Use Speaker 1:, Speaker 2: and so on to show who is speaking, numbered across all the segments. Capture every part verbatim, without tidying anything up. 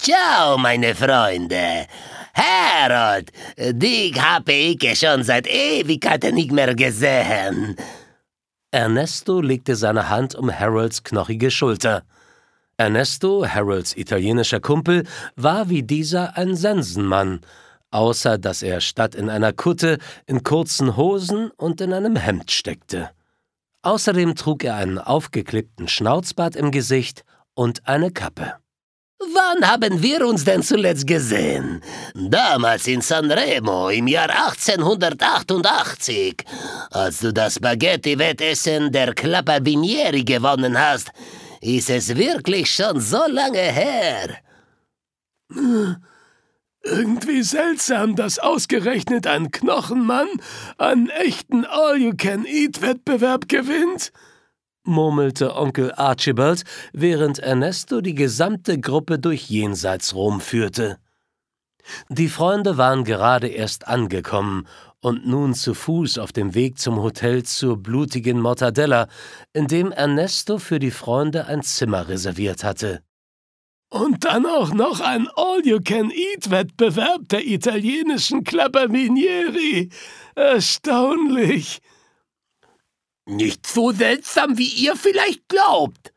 Speaker 1: Ciao, meine Freunde. Harold, dich habe ich schon seit Ewigkeiten nicht mehr gesehen.
Speaker 2: Ernesto legte seine Hand um Harolds knochige Schulter. Ernesto, Harolds italienischer Kumpel, war wie dieser ein Sensenmann, außer dass er statt in einer Kutte in kurzen Hosen und in einem Hemd steckte. Außerdem trug er einen aufgeklippten Schnauzbart im Gesicht und eine Kappe.
Speaker 1: Wann haben wir uns denn zuletzt gesehen? Damals in Sanremo im Jahr achtzehnhundertachtundachtzig, als du das Spaghetti-Wettessen der Clapabinieri gewonnen hast. Ist es wirklich schon so lange her?
Speaker 3: Irgendwie seltsam, dass ausgerechnet ein Knochenmann einen echten All-You-Can-Eat-Wettbewerb gewinnt,
Speaker 2: murmelte Onkel Archibald, während Ernesto die gesamte Gruppe durch Jenseits-Rom führte. Die Freunde waren gerade erst angekommen und nun zu Fuß auf dem Weg zum Hotel zur blutigen Mortadella, in dem Ernesto für die Freunde ein Zimmer reserviert hatte.
Speaker 3: Und dann auch noch ein All-You-Can-Eat-Wettbewerb der italienischen Clapabinieri. Erstaunlich.
Speaker 1: Nicht so seltsam, wie ihr vielleicht glaubt.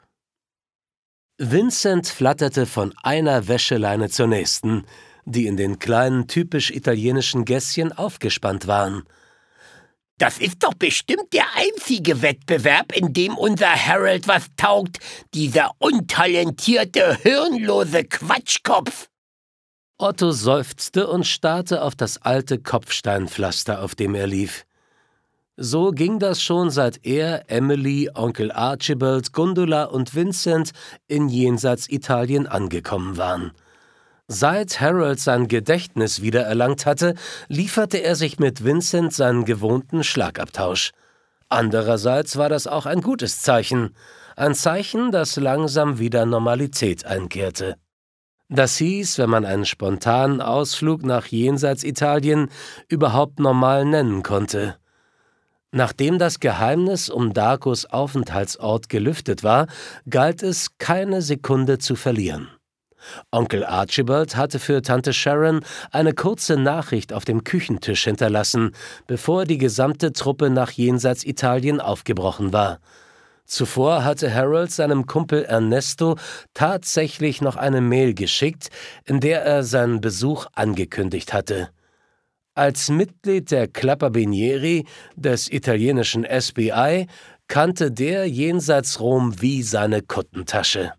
Speaker 2: Vincent flatterte von einer Wäscheleine zur nächsten, die in den kleinen, typisch italienischen Gässchen aufgespannt waren.
Speaker 1: Das ist doch bestimmt der einzige Wettbewerb, in dem unser Harold was taugt, dieser untalentierte, hirnlose Quatschkopf.
Speaker 2: Otto seufzte und starrte auf das alte Kopfsteinpflaster, auf dem er lief. So ging das schon, seit er, Emily, Onkel Archibald, Gundula und Vincent in Jenseits-Italien angekommen waren. Seit Harold sein Gedächtnis wiedererlangt hatte, lieferte er sich mit Vincent seinen gewohnten Schlagabtausch. Andererseits war das auch ein gutes Zeichen, ein Zeichen, das langsam wieder Normalität einkehrte. Das hieß, wenn man einen spontanen Ausflug nach Jenseits-Italien überhaupt normal nennen konnte. Nachdem das Geheimnis um Darkos Aufenthaltsort gelüftet war, galt es, keine Sekunde zu verlieren. Onkel Archibald hatte für Tante Sharon eine kurze Nachricht auf dem Küchentisch hinterlassen, bevor die gesamte Truppe nach Jenseits-Italien aufgebrochen war. Zuvor hatte Harold seinem Kumpel Ernesto tatsächlich noch eine Mail geschickt, in der er seinen Besuch angekündigt hatte. Als Mitglied der Clapabinieri, des italienischen S B I, kannte der Jenseits-Rom wie seine Kuttentasche.